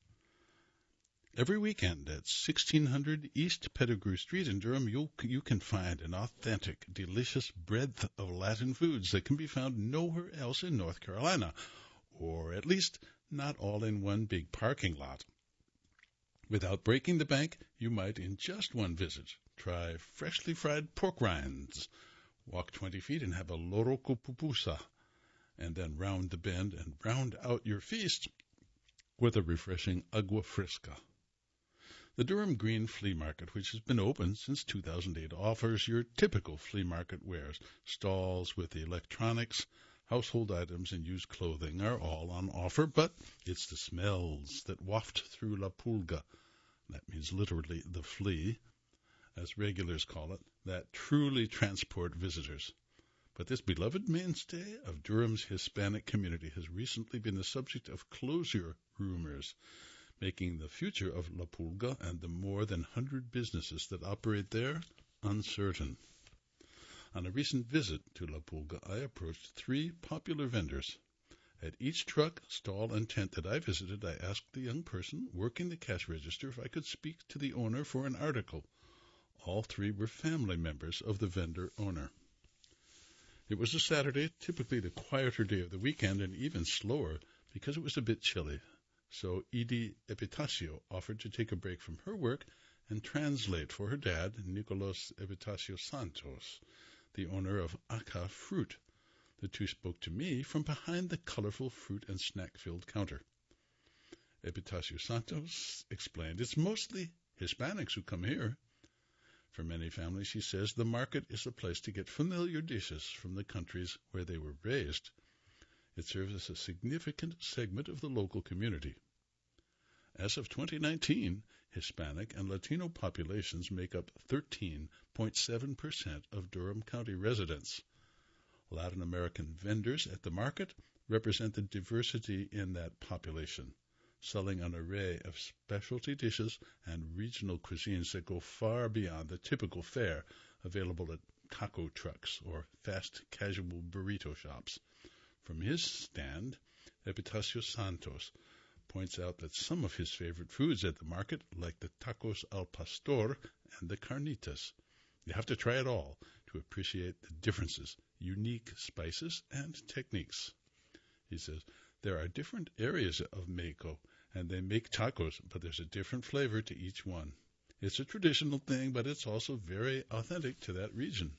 Every weekend at sixteen hundred East Pettigrew Street in Durham, you you can find an authentic, delicious breadth of Latin foods that can be found nowhere else in North Carolina, or at least not all in one big parking lot. Without breaking the bank, you might, in just one visit, try freshly fried pork rinds, walk twenty feet and have a loroco pupusa, and then round the bend and round out your feast with a refreshing agua fresca. The Durham Green Flea Market, which has been open since two thousand eight, offers your typical flea market wares. Stalls with electronics, household items, and used clothing are all on offer, but it's the smells that waft through La Pulga, that means literally the flea, as regulars call it, that truly transport visitors. But this beloved mainstay of Durham's Hispanic community has recently been the subject of closure rumors, making the future of La Pulga and the more than one hundred businesses that operate there uncertain. On a recent visit to La Pulga, I approached three popular vendors. At each truck, stall, and tent that I visited, I asked the young person working the cash register if I could speak to the owner for an article. All three were family members of the vendor owner. It was a Saturday, typically the quieter day of the weekend, and even slower because it was a bit chilly. So Edie Epitacio offered to take a break from her work and translate for her dad, Nicolas Epitasio Santos, the owner of Aca Fruit. The two spoke to me from behind the colorful fruit and snack-filled counter. Epitasio Santos explained, it's mostly Hispanics who come here. For many families, he says, the market is a place to get familiar dishes from the countries where they were raised. It serves as a significant segment of the local community. As of twenty nineteen, Hispanic and Latino populations make up thirteen point seven percent of Durham County residents. Latin American vendors at the market represent the diversity in that population, selling an array of specialty dishes and regional cuisines that go far beyond the typical fare available at taco trucks or fast casual burrito shops. From his stand, Epitasio Santos points out that some of his favorite foods at the market, like the tacos al pastor and the carnitas. You have to try it all to appreciate the differences, unique spices, and techniques. He says, there are different areas of Mexico, and they make tacos, but there's a different flavor to each one. It's a traditional thing, but it's also very authentic to that region.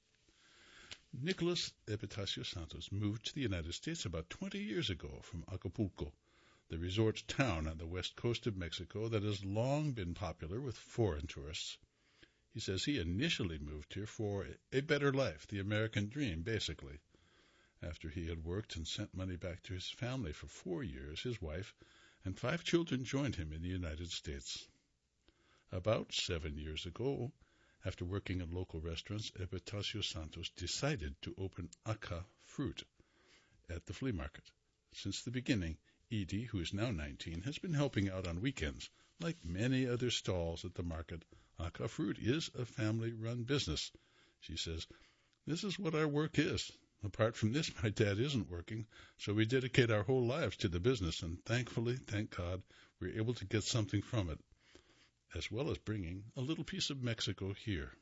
Nicolas Epitasio Santos moved to the United States about twenty years ago from Acapulco, the resort town on the west coast of Mexico that has long been popular with foreign tourists. He says he initially moved here for a better life, the American dream, basically. After he had worked and sent money back to his family for four years, his wife and five children joined him in the United States. About seven years ago, after working in local restaurants, Epitasio Santos decided to open Aca Fruit at the flea market. Since the beginning, Edie, who is now nineteen, has been helping out on weekends. Like many other stalls at the market, Aca Fruit is a family-run business. She says, this is what our work is. Apart from this, my dad isn't working, so we dedicate our whole lives to the business, and thankfully, thank God, we're able to get something from it, as well as bringing a little piece of Mexico here.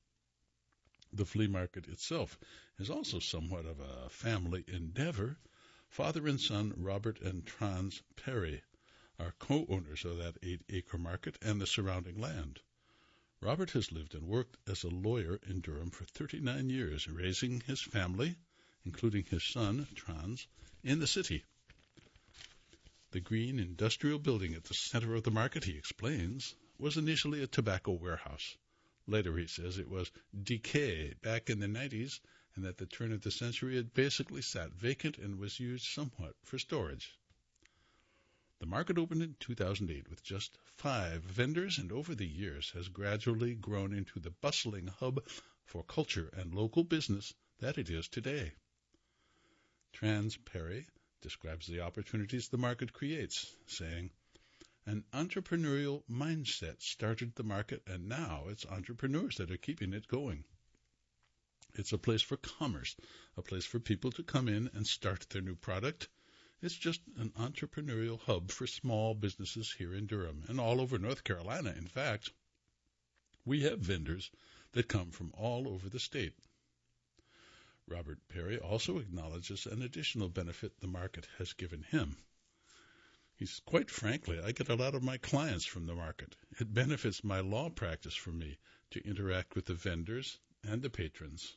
The flea market itself is also somewhat of a family endeavor. Father and son, Robert and Trans Perry, are co-owners of that eight-acre market and the surrounding land. Robert has lived and worked as a lawyer in Durham for thirty-nine years, raising his family, including his son, Trans, in the city. The green industrial building at the center of the market, he explains, was initially a tobacco warehouse. Later, he says, it was decay back in the nineties, and at the turn of the century it basically sat vacant and was used somewhat for storage. The market opened in two thousand eight with just five vendors, and over the years has gradually grown into the bustling hub for culture and local business that it is today. Trans Perry describes the opportunities the market creates, saying, an entrepreneurial mindset started the market, and now it's entrepreneurs that are keeping it going. It's a place for commerce, a place for people to come in and start their new product. It's just an entrepreneurial hub for small businesses here in Durham and all over North Carolina. In fact, we have vendors that come from all over the state. Robert Perry also acknowledges an additional benefit the market has given him. He's, quite frankly, I get a lot of my clients from the market. It benefits my law practice for me to interact with the vendors and the patrons.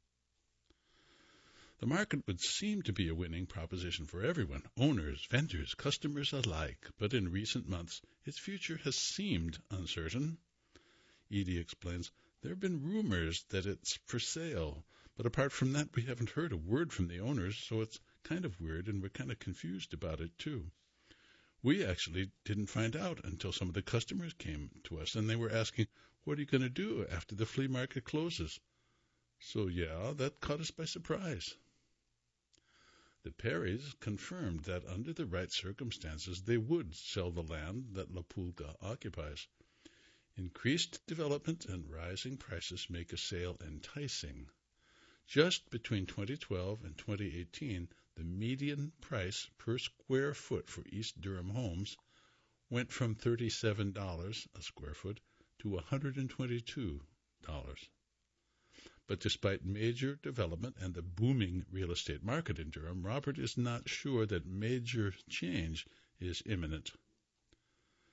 The market would seem to be a winning proposition for everyone, owners, vendors, customers alike, but in recent months, its future has seemed uncertain. Edie explains, there have been rumors that it's for sale, but apart from that, we haven't heard a word from the owners, so it's kind of weird, and we're kind of confused about it, too. We actually didn't find out until some of the customers came to us, and they were asking, what are you going to do after the flea market closes? So, yeah, that caught us by surprise. The Perrys confirmed that under the right circumstances, they would sell the land that La Pulga occupies. Increased development and rising prices make a sale enticing. Just between twenty twelve and twenty eighteen, the median price per square foot for East Durham homes went from thirty-seven dollars a square foot to one hundred twenty-two dollars. But despite major development and the booming real estate market in Durham, Robert is not sure that major change is imminent.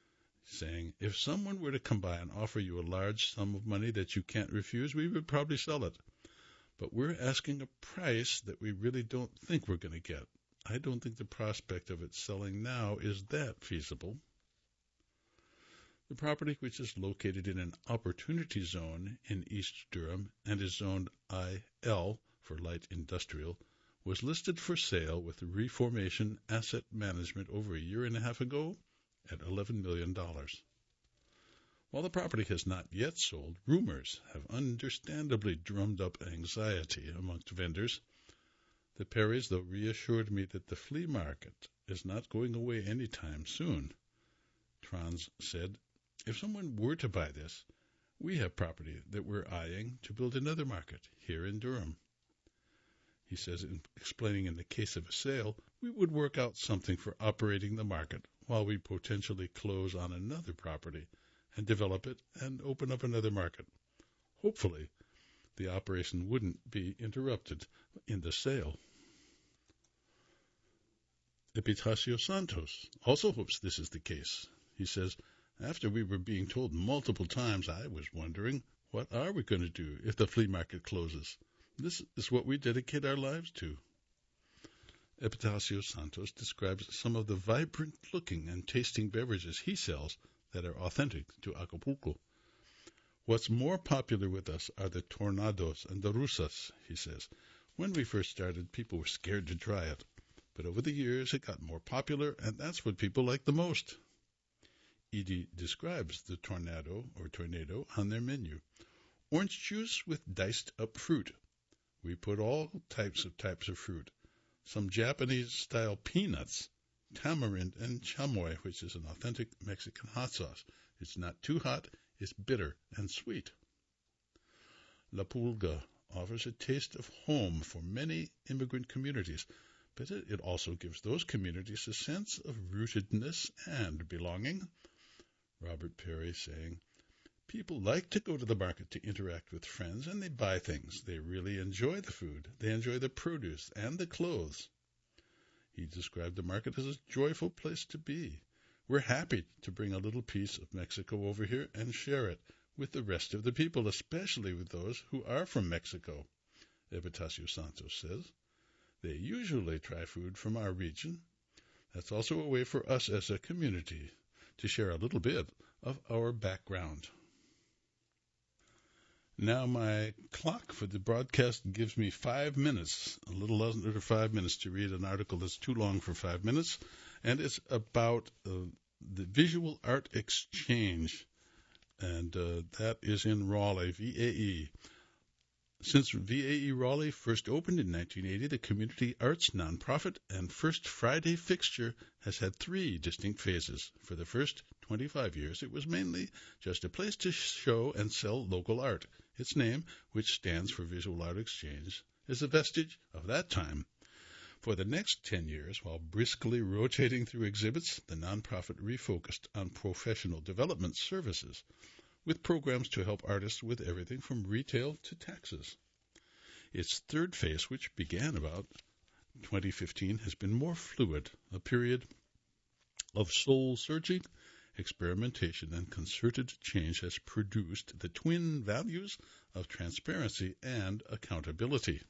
saying, if someone were to come by and offer you a large sum of money that you can't refuse, we would probably sell it. But we're asking a price that we really don't think we're going to get. I don't think the prospect of it selling now is that feasible. The property, which is located in an opportunity zone in East Durham and is zoned I L for light industrial, was listed for sale with Reformation Asset Management over a year and a half ago at eleven million dollars. While the property has not yet sold, rumors have understandably drummed up anxiety amongst vendors. The Perrys, though, reassured me that the flea market is not going away anytime soon. Trans said, if someone were to buy this, we have property that we're eyeing to build another market here in Durham. He says, in explaining in the case of a sale, we would work out something for operating the market while we potentially close on another property and develop it and open up another market. Hopefully, the operation wouldn't be interrupted in the sale. Epitacio Santos also hopes this is the case. He says, after we were being told multiple times, I was wondering, what are we going to do if the flea market closes? This is what we dedicate our lives to. Epitacio Santos describes some of the vibrant-looking and tasting beverages he sells that are authentic to Acapulco. What's more popular with us are the tornados and the rusas, he says. When we first started, people were scared to try it. But over the years, it got more popular, and that's what people like the most. Edie describes the tornado or tornado on their menu. Orange juice with diced up fruit. We put all types of types of fruit. Some Japanese-style peanuts, tamarind, and chamoy, which is an authentic Mexican hot sauce. It's not too hot, it's bitter and sweet. La Pulga offers a taste of home for many immigrant communities, but it also gives those communities a sense of rootedness and belonging. Robert Perry saying, people like to go to the market to interact with friends, and they buy things. They really enjoy the food. They enjoy the produce and the clothes. He described the market as a joyful place to be. We're happy to bring a little piece of Mexico over here and share it with the rest of the people, especially with those who are from Mexico, Epitacio Santos says. They usually try food from our region. That's also a way for us as a community to share a little bit of our background. Now my clock for the broadcast gives me five minutes, a little under five minutes to read an article that's too long for five minutes, and it's about uh, the Visual Art Exchange, and uh, that is in Raleigh, V A E. Since V A E Raleigh first opened in nineteen eighty, the community arts nonprofit and First Friday fixture has had three distinct phases. For the first twenty-five years, it was mainly just a place to show and sell local art. Its name, which stands for Visual Art Exchange, is a vestige of that time. For the next ten years, while briskly rotating through exhibits, the nonprofit refocused on professional development services, with programs to help artists with everything from retail to taxes. Its third phase, which began about twenty fifteen, has been more fluid, a period of soul-searching, experimentation, and concerted change has produced the twin values of transparency and accountability.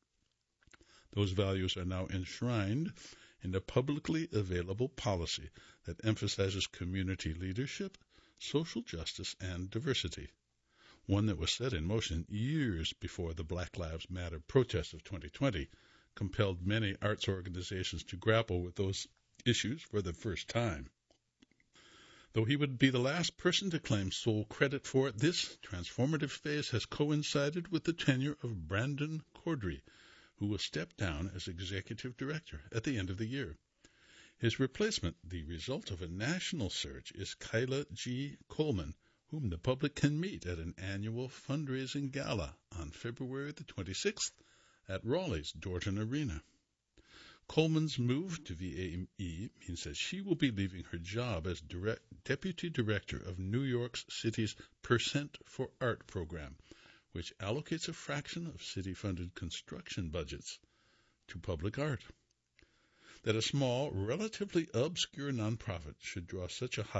Those values are now enshrined in a publicly available policy that emphasizes community leadership, social justice, and diversity, one that was set in motion years before the Black Lives Matter protests of twenty twenty compelled many arts organizations to grapple with those issues for the first time. Though he would be the last person to claim sole credit for it, this transformative phase has coincided with the tenure of Brandon Cordry, who will step down as executive director at the end of the year. His replacement, the result of a national search, is Kyla G. Coleman, whom the public can meet at an annual fundraising gala on February the twenty-sixth at Raleigh's Dorton Arena. Coleman's move to V A E means that she will be leaving her job as direct, Deputy Director of New York City's Percent for Art program, which allocates a fraction of city-funded construction budgets to public art. That a small, relatively obscure nonprofit should draw such a hire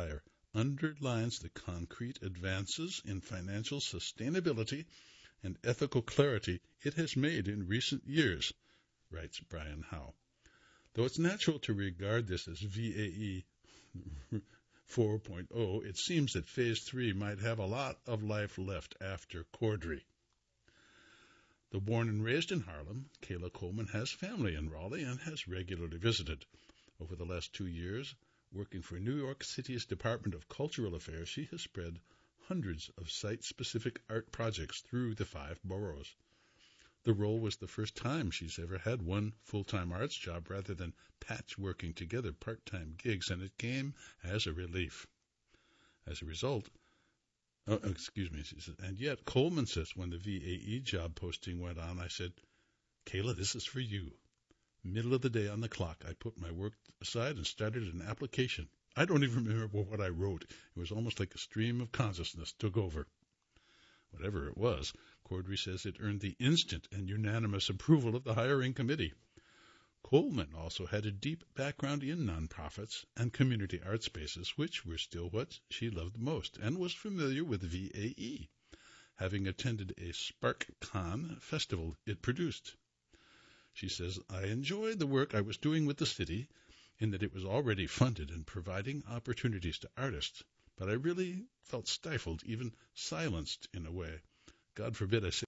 underlines the concrete advances in financial sustainability and ethical clarity it has made in recent years, writes Brian Howe. Though it's natural to regard this as V A E four point oh, it seems that Phase three might have a lot of life left after Cordry. Though born and raised in Harlem, Kayla Coleman has family in Raleigh and has regularly visited. Over the last two years, working for New York City's Department of Cultural Affairs, she has spread hundreds of site-specific art projects through the five boroughs. The role was the first time she's ever had one full-time arts job rather than patchworking together part-time gigs, and it came as a relief. As a result, oh, excuse me, she said, and yet Coleman says when the V A E job posting went on, I said, Kayla, this is for you. Middle of the day on the clock, I put my work aside and started an application. I don't even remember what I wrote. It was almost like a stream of consciousness took over. Whatever it was, Cordry says it earned the instant and unanimous approval of the hiring committee. Coleman also had a deep background in nonprofits and community art spaces, which were still what she loved most, and was familiar with V A E, having attended a SparkCon festival it produced. She says, I enjoyed the work I was doing with the city in that it was already funded and providing opportunities to artists, but I really felt stifled, even silenced in a way. God forbid I say,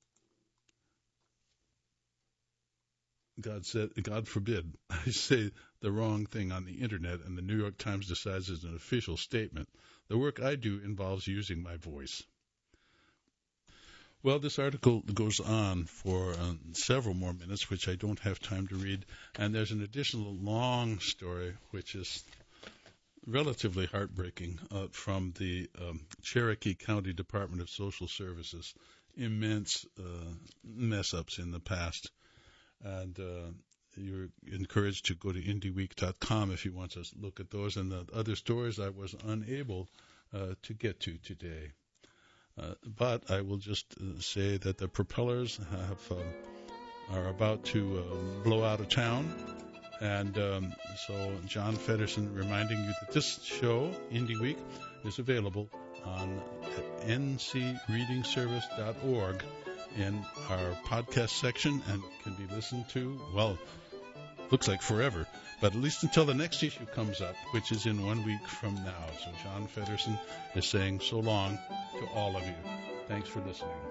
God said, God forbid I say the wrong thing on the internet and the New York Times decides it's an official statement. The work I do involves using my voice. Well, this article goes on for uh, several more minutes, which I don't have time to read, and there's an additional long story, which is relatively heartbreaking, uh, from the um, Cherokee County Department of Social Services. Immense uh, mess-ups in the past. And uh, you're encouraged to go to indie week dot com if you want to look at those and the other stories I was unable uh, to get to today. Uh, but I will just uh, say that the propellers have um, are about to uh, blow out of town. And um, so John Feddersen reminding you that this show, Indie Week, is available on at n c reading service dot org in our podcast section and can be listened to, well, looks like forever, but at least until the next issue comes up, which is in one week from now. So John Feddersen is saying so long to all of you. Thanks for listening.